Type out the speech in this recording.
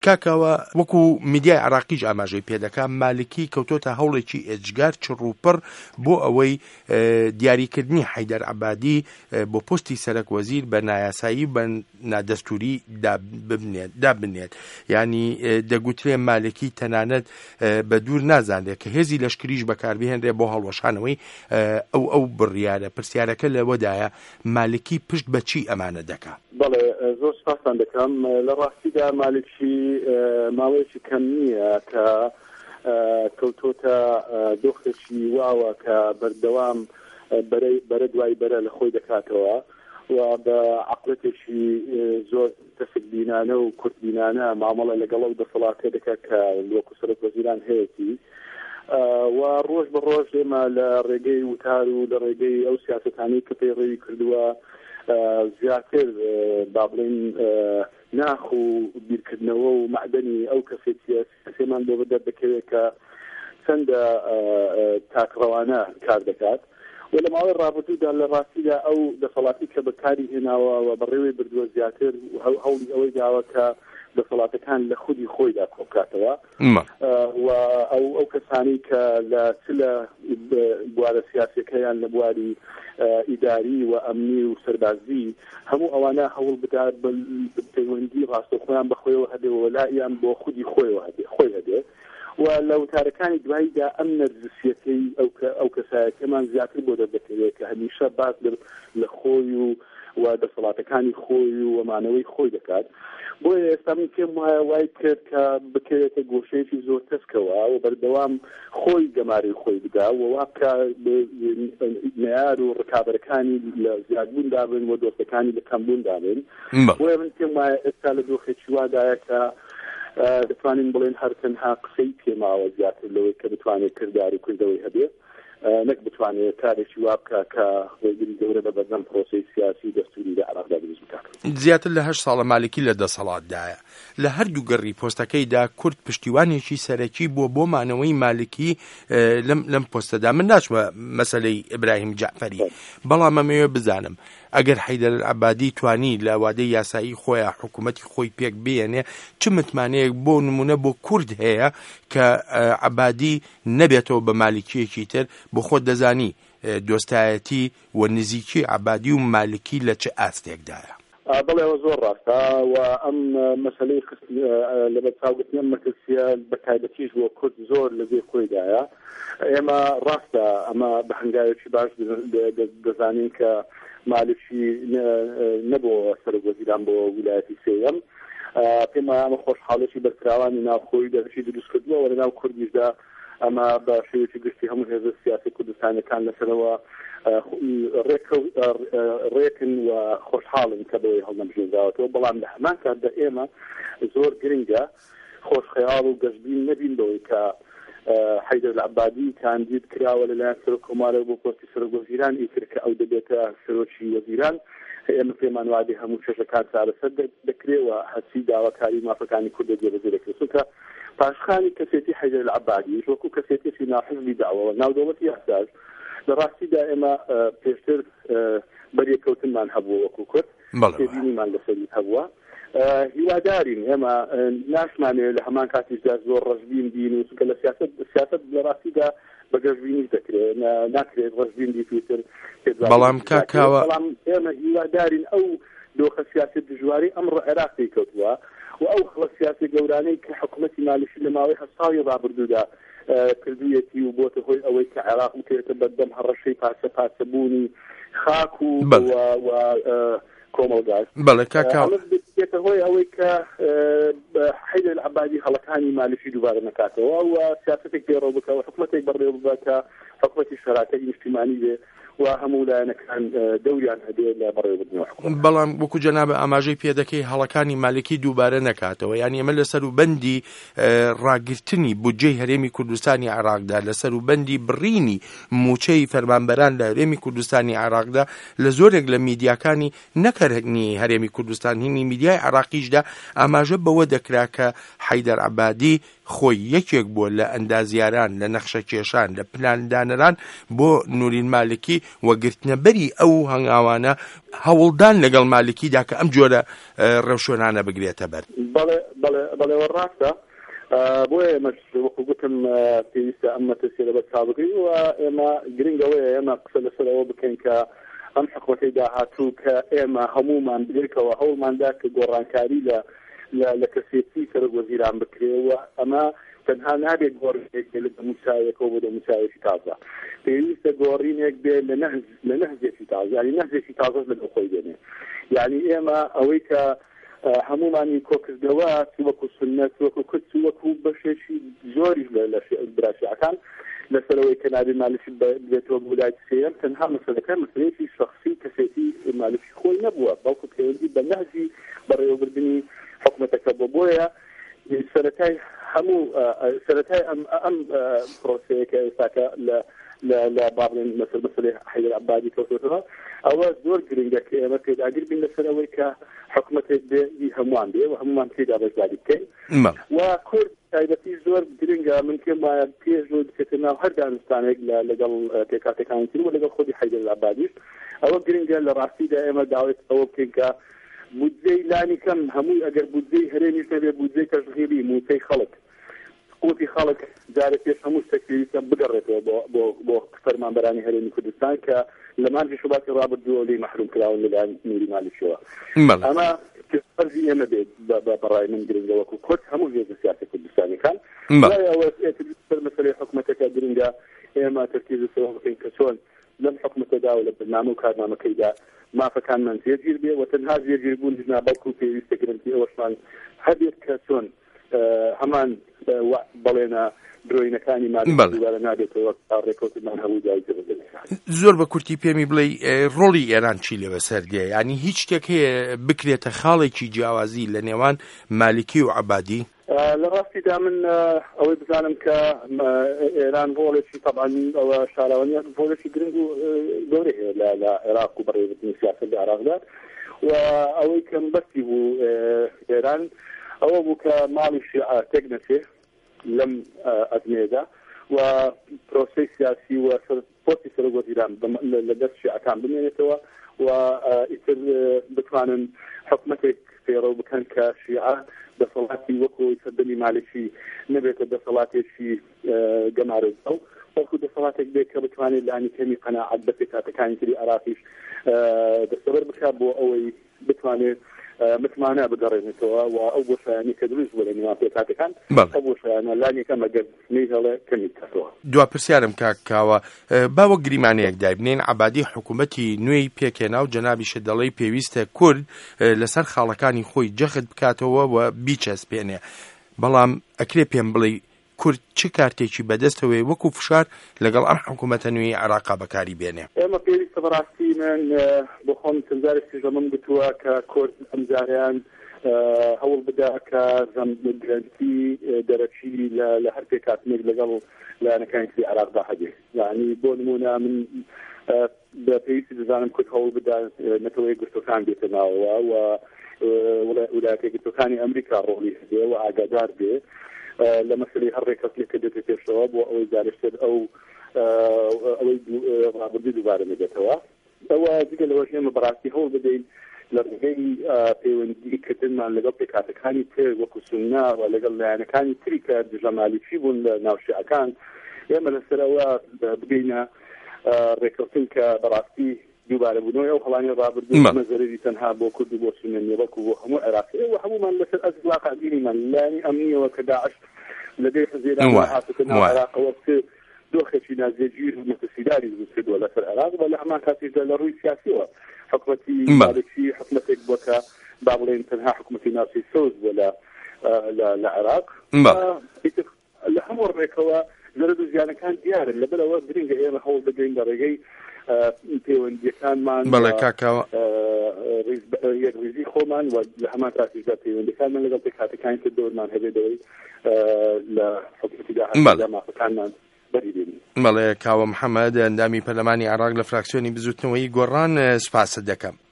کاکەوە وەکو میدیای عراقیش ئاماژەی پێدەکات مالکی کەوتۆتە هەوڵێکی ئێجگار چڕوپڕ بۆ ئەوەی دیاریکردنی حەیدەر عەبادی بۆ پۆستی سەرۆک وەزیر بە نایاسایی بە نادەستوری دابنێت. یعنی دەگوترێ مالکی تەنانەت بە دوور نازانێت کە هێزی لەشکریش بەکاربهێنرێ بۆ هەڵوەشانەوەی ئەو بڕیارە. پرسیارەکە لەوەدایە مالکی پشت بە چی ئەمانە دەکات؟ بەڵێ زۆر سپاسان دەکەم. لە ڕاستیدا مالکی ماوەیەکی کەم نییە کە کەوتۆتە دۆخێکی واوە کە بەردەوام بەرە دوای بەرە لە خۆی دەکاتەوە و بە عەقڵەتێکی زۆر تەفکبینانە و کورتبینانە مامەڵە لەگەڵ ئەو دەسەڵاتێ دەکات کە وەکو سەرۆک وەزیران هەیەی و ڕۆژ بە ڕۆژ ئێمە لە ڕێگەی وتار و لە ڕێگەی ئەو سیاسەتانی کە پێڕێوی کردووە زیاتر با بڵێن ناخ و بیرکردنەوە و معدەنی ئەو کەسێمان بۆ بەدەر دەکەوێت کە چەندە تاکڕەوانە کار دەکات و لە ماوەی ڕابردوودا لە ڕاستیدا ئەو دەسەڵاتی کە بەکاری هێناوە و بەڕێوەی بردووە زیاتر هەوڵی ئەوەی داوە کە دەسەڵاتەکان لە خودی خۆیدا کۆبکاتەوە و ئەو کەسانی کە لە بوارە سیاسەکەیان لە بواری ئیداری و ئەمنی و سەربازی هەموو ئەوانە هەوڵ بدات پەیوەندی ڕاستەوخۆیان بەخۆیەوە هەبێەوە لایان بۆ خودی خۆی هەبێ و لە وتارەکانی دواییدا ئەم نەرجسیەتەی ئەو کەسایەکەمان زیاتر بۆ دەردەکەوێت کە هەمیشە باس لە خۆی و دەسەڵاتەکانی خۆی و ئەمانەوەی خۆی دەکات. بۆیە ئێستا من پێم وایە وای کرد کە بکرێتە گۆشەیەکی زۆر تەسکەوە و بەردەوام خۆی گەماری خۆی بدا و واکە معیار و ڕکابەرەکانی لە زیادبووندا بن و دۆستەکانی لە کەمبووندا بن. بۆیە من پێم وایە ئێستا لە دۆخێکی وادایە کە دەتوانین بڵێن هەر تەنها قسەی پێماوە زیاتر لەوەی کە بتوانێت کردار و کردەوەی هەبێت نەک بتوانێت کارێکی وا بکات کە ڕێگری گەورە بە بەردەم پرۆسەی سیاسی دەستوری لە عێراقدا دروست بکات. زیاتر لە 8 ساڵە مالکی لە دەسەڵاتدایە. لە هەردوو گەڕی پۆستەکەیدا کورد پشتیوانێکی سەرەکی بۆ مانەوەی مالکی لەم پۆستەدا. من ناچمە مەسەلەی ئیبراهیم جعفەری، بەڵام ئەمەوێ بزانم ئەگەر حەیدەر عەبادی توانی لە وادەی یاسایی خۆیان حکوومەتی خۆی پێک بێنێ چ متمانەیەک بۆ نمونە بۆ کورد هەیە کە عەبادی نەبێتەوە بە مالکیەکی تر بۆ خۆت دەزانی دۆستایەتی و نزیکی عەبادی و مالکی لە چه ئاستێکدایە؟ بەڵێ زۆر ڕاستە و ئەم مەسەلەی لە بەرچاوگرتنی ئەم مەترسیە بە تایبەتیش بۆ کورد زۆر لەبێ خۆیدایە. ئێمە ڕاستە ئەمە بە هەنگاوێکی باش دەزانین کە مالکی نەبووە سەرۆک وەزیران بۆ ویلایەتی سێیەم. پێم وایە ئەمە خۆشحاڵێکی بەرکراوانی ناوخۆی دەرەشی دروست کردووە و لەناو کوردیشدا ئەمە بە شێوەیەکی گشتی هەموو هێزە سیاسی کوردستانەکان لەسەرەوە ڕێکن و خۆشحاڵن کە بەوەی هەڵنەبژێنراوەتەوە. بەڵام لە هەمان کاتدا ئێمە زۆر گرنگە خۆشخەیاڵ و گەشتبین نەبین بەوەی کە حەیدەر عەبادی کاندید کراوە لەلایەن سەرۆک کۆمارە بۆ پۆستی سەرۆک وەزیران ئیتر کە ئەو دەبێتە سەرۆکی وەزیران. ئێمە پێمان وادی هەموو چێژەکان چارەسەر دەکرێت و هەچی داواکاری مافەکانی کوردە جێبەجێ دەکرێت. چونکە پاشخانی کەسێتی حەیدەر عەبادی وەکو کەسێتێکی ناحزبی داوەوە ناودەوڵەتی یاساج لە ڕاستیدا ئێمە پێشتر بەریەکەوتنمان هەبووە وەکو کورد تێبینیمان لەسەری هەبووە. هیوادارین ئێمە ناشمانێت لە هەمان کاتیشدا زۆر ڕەشبین بین و چونکە لە سیاسەت لە ڕاستیدا بە گەشتبینی دەکرێت ناکرێت ڕەشبین دیتر. بەڵام کاکاوە بەڵام ئێمە هیوادارین ئەو دۆخە سیاسی دژواری ئەمڕۆ عێراقی کەوتووە و ئەو خەڵە سیاسی گەورانەی کە حکوومەتی مالکی لە ماوەی 7 ساڵی ڕابردوودا کردوویەتی و بۆتە هۆی ئەوەی کە عێراق بکرێتە بەردەم هەڕەشەی پاسەبوونی خاک و کۆمەڵگاز. بەڵێ کاکاوە بێتە هۆی ئەوەی کە حەیدەر عەبادی هەڵەکانی مالکی دووبارە نەکاتەوە و سیاسەتێک پێڕەو بکەوە حکوومەتێک بەڕێوە بکە حکوومەتی شەراکەی نیشتیمانی بێ و هەموو لایەنەکان دەوریان هەبێت لە بەڕێوەبردنەوە حکوومەت. بەڵام وەکو جەنابە ئاماژەی پێدەکەی هەڵەکانی مالکی دووبارە نەکاتەوە. یعنی ئەمە لە سەروبەندی ڕاگرتنی بودجەی هەرێمی کوردستانی عێراقدا لە سەروبەندی بڕینی موچەی فەرمانبەران لە هەرێمی کوردستانی عێراقدا لە زۆرێک لە میدیاکانی نەکەرنی هەرێمی کوردستان هینی میدیای عێراقیشدا ئاماژە بەوە دەکرا کە حەیدەر عەبادی خۆی یەکێک بووە لە ئەندازیاران لە نەخشە کێشان لە پلاندانەران بۆ نورین مالکی وەگرتنەبەری ئەو هەنگاوانە هەوڵدان لەگەڵ مالکیدا کە ئەم جۆرە ڕەوشۆنانە بگرێتە بەر. بەڵێ ڕاستە بۆیە ئێمە وەکو گوتم پێویستە ئەم مەترسیە بە چاوبگرین و ئێمە گرنگەوەیە ئێمە قسە لەسەرەوە بکەین کە ئەم حکومەتەی داهاتوو کە ئێمە هەمومان بێکەوە هەوڵماندا کە گۆڕانکاری لە کەسێتی سەرۆک وەزیران بکرێەوە ئەمە تەنها نابێت گۆڕینێک بێ لە دەموچایەکەوە بۆ دەموچایەکی تازە پێویستە گۆڕینێک بێ لە نەهزێکی تازە یعنی نەهزێکی تازە لەگەڵ خۆی بێنێ یعنی ئێمە ئەوەی کە هەمومانی کۆکردەوە وەکو سنەت وەکو کورد وەکو بەشێکی زۆریش لە براشیەکان لەسەرەوەی کە نابێ مالکی بێتەوە بۆ لای سێم تەنها مەسەلەکە مەسەلەیەکی شەخسی کەسێتی مالکی خۆی نەبووە بەڵکو پەیوەندی بە نەهجی بەڕێوەبردننی حکومەتەکە بۆیە سەرەتای ئەم پرۆسەیەکە ئێستاکە لە بابڵێن مەسەلەی حەیدەر عەبادی کەوتوەوە ئەوە زۆر گرنگە کە ئێمە پێداگیر بین لەسەرەوەی کە حکومەتێک بێ هەمووان بێ و هەمومان تێدا بەشداری بکەین و کورد تایبەتی زۆر گرنگە من پێم وایە پێش بچێتە ناو هەر دانستانێک لەگەڵ پێکاتەکانی تر و لەگەڵ خۆی حەیدەر عەبادیش ئەوە گرنگە لە ڕاستیدا ئێمە داوێت ئەوە بکەین کە بودجەی لانی کەم هەمووی ئەگەر بودجەی هەرێمیش نەبێ بودجەی تەشغیلی موچەی خەڵک قوتی خەڵک جارە پێش هەموو شتێکیویستە بگەڕێتەوە بۆ فەرمانبەرانی هەرێمی کوردستان کە لە مانجی شوباتی ڕابردووە لێی مەحروم کراون لەلایەن نوری مالیکیەوە ئەمە فەرزی ئێمە بێت بەڕای من گرنگە وەکو کورد هەموو هێزە سیاسی کوردستانیەکان ئەوە مەسەلەی حکومەتەکە گرنگە ئێمە تەرکیزەوە بکەین کە چۆن لەم حکومەتەدا و لە بەرنامە و کارنامەکەیدا مافەکانمان جێگیر بێ و تەنها جێگیربوون نابەڵکو و پێویستە گرنگی ئەوەشمان هەبێت کە چۆن هەمان بەڵێنە درۆینەکانی مادووارە نابێتەوە ڕێکەوتمان هەموو جایزە بدەنێت. زۆر بە کورتی پێمی بڵێ ڕۆڵی ئێران چی لەوە سەردێ ینی هیچ شتێک هەیە بکرێتە خاڵێکی جیاوازی لە نێوان مالکی و عەبادی؟ لە ڕاستیدا من ئەوەی بزانم کە ئێران ڕۆڵێکی تەبعاً ئەوە شاراوانیات ڕۆڵێکی گرنگ و گەورەی هەیە لە عێراق و بەڕێوەبردنی سیاسەت لە عێراقدا و ئەوەی کەم بەستی بوو ئێران ئەوە بوو کە ماڵی شیعە تێک نەچێ لەم ئەزمێدا و پرۆسەی سیاسی و پۆستی سەرۆک وەزیران لە دەست شیعەکان بمێنێتەوە و ئیتر بتوانن حکومەتێک فێڕەو بکەن کە شیعە دەسەڵاتی وەکو سەردەمی مالکی نەبێتە دەسەڵاتێکی گەمارەزە وەکو دەسەڵاتێک بێت کە بتوانێت لانی کەمی قەناعەت بە پێکاتەکانی تری عێراقیش دەستەبەر بکات بۆ ئەوەی بتوانێت متمانە بگەڕێنێتەوە و ئەو بۆشایانی کە دروست بوو لە نێوان پێکاتەکان ئەو بۆشایانە لانێکە مەگەر نەیهێڵێ کەمی کەسەوە. دوا پرسیارم کاکاوە باوە گریمانەیەک دابنێن عەبادی حکوومەتی نوێی پێکێنا و جەنابیشە دەڵێی پێویستە کورد لەسەر خاڵەکانی خۆی جەخت بکاتەوە و بیچەسپێنێ بەڵام ئەکرێ پێم بڵێ کورد چه کارتێکی بەدەستەوەی وەکو فشار لەگەڵ ئەم حکوومەتە نوێی عێراقا بەکاری بێنێ؟ ئێمە پێویستە بەڕاستی من بۆ خۆم چەند جارێکی ژەمەم گوتووە کە کورد ئەم جاریان هەوڵ بدا کە گرنگی دەرەچی لە هەر پێکاتێک لەگەڵ لایەنەکانی عێراقدا هەبێ یعنی بۆ نمونە من بە پێویستی دەزانم کورد هەوڵ بدا نەتەوەی گرتوەکان بێتە ناوەوە و وڵایەتە گرتوەکانی ئەمریکا ڕۆڵی هەبێ و ئاگادار بێ لە مەسەلەی هەر ڕێکەوتێک کە دێتە پێشەوە بۆ ئەوەی جارێشتر ئەوەی ڕابردی دووبارە نەبێتەوە ئەوە دیگە لەوەش ئێمە بەڕاستی هەوڵ بدەین لە ڕێگەی پەیوەندیکردنمان لەگەڵ پێکاتەکانی تر وەکو سوننا و لەگەڵ لایەنەکانی تری کە دژە مالیکی بوون لە ناوشیعەکان ئێمە لەسەرەوە بگەینە ڕێکەوتن کە بەڕاستی دووبارە بوونەوەی ئەو هەڵانی ڕابردوو مەزەرەری تەنها بۆ کورد و بۆ سونە نیە بەڵکو بۆ هەموو عێراقی و هەمومان لەسەر ئەزواقع دینیمان لایەنی ئەمنیەوە کە داعش لەبێ حزێران هاتوکە ناو عێراقەوە دۆخێکی نازێگیر و مەترسیداری دروست کردووە لەسەر عێراق و لە هەمان کاتێکدا لە ڕووی سیاسیەوە حکومەتی مالکی حکومەتێک بووە کە با بڵێن تەنها حکومەتی ناوچەی سەوز بووە لە عێراق لە هەموو ڕێکەوە زەرد و زیانەکان دیارن لەبەرەوە گرنگە ئێمە هەوڵ بدەین لە ڕێگەی پەیوەندیەکانمان بەڵێ کاکاوە ڕێزی خۆمان و لە هەمان کاتێکدا پەیوەندیەکانمان لەگەڵ پێکاتەکانی تر دەورمان هەبێتەوەی لە حکومەتیدا مافەکانمان بەڵێ کاوە محەممەد ئەندامی پەرلەمانی عێراق لە فراکسیۆنی بزوتنەوەی گۆڕان سوپاست دەکەم.